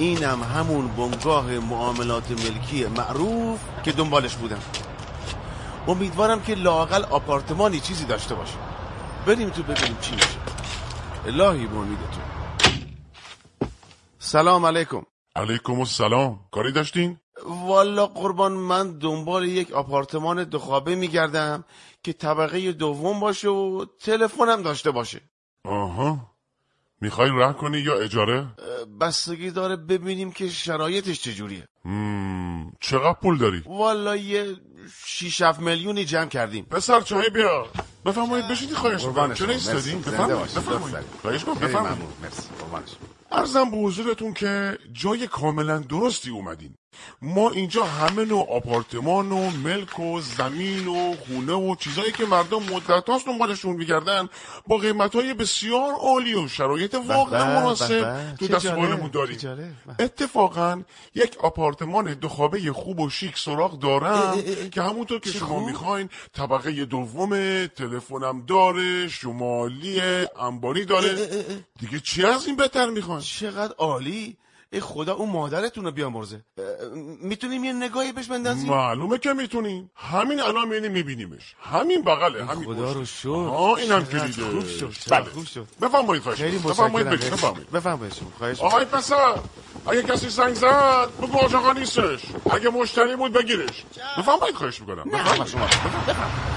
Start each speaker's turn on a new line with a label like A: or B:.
A: اینم همون بنگاه معاملات ملکی معروف که دنبالش بودم. امیدوارم که لااقل آپارتمانی چیزی داشته باشه. بریم تو ببینیم چی میشه. الهی به امیدتون. سلام علیکم.
B: علیکم السلام. کاری داشتین؟
A: والا قربان، من دنبال یک آپارتمان 2 خوابه میگردم که طبقه دوم باشه و تلفنم داشته باشه.
B: آها، میخوای رهن کنی یا اجاره؟
A: بستگی داره ببینیم که شرایطش چجوریه.
B: چقدر پول داری؟
A: والا یه 6-7 میلیونی جمع کردیم.
B: پسر چای بیار. بفرمایید بشینید. خواهش می‌کنم. چرا ایستادین؟ بفرمایید. خواهش می‌کنم. بفرمایید.
A: مرسی.
B: عرضم به حضورتون که جای کاملا درستی اومدین. ما اینجا همه نوع آپارتمان و ملک و زمین و خونه و چیزایی که مردم مدت هاست دنبالشون میگردن با قیمتهای بسیار عالی و شرایط واقعا مناسب تو دستمالمون داریم. اتفاقا یک آپارتمان 2 خوابه خوب و شیک سراغ دارم که همونطور که شما میخواین طبقه دومه، تلفنم داره، شمالی، انباری داره. دیگه چی از این بهتر میخواین؟
A: چقدر عالی. ای خدا اون مادرتون رو بیامرزه. میتونیم یه نگاهی بهش بندازیم؟
B: معلومه که میتونیم. همین الان میبینیمش. همین بغله. همین
A: خدا رو شکر.
B: اینم کلیده.
A: خوب شد.
B: بله.
A: خوب شد.
B: بفرمایید.
A: بفرمایید.
B: آقای پسر، اگه کسی زنگ زد بگو آقا نیستش. اگه مشتری بود بگیرش. بفرمایید. خواهش میکنم.
A: بفرمایید.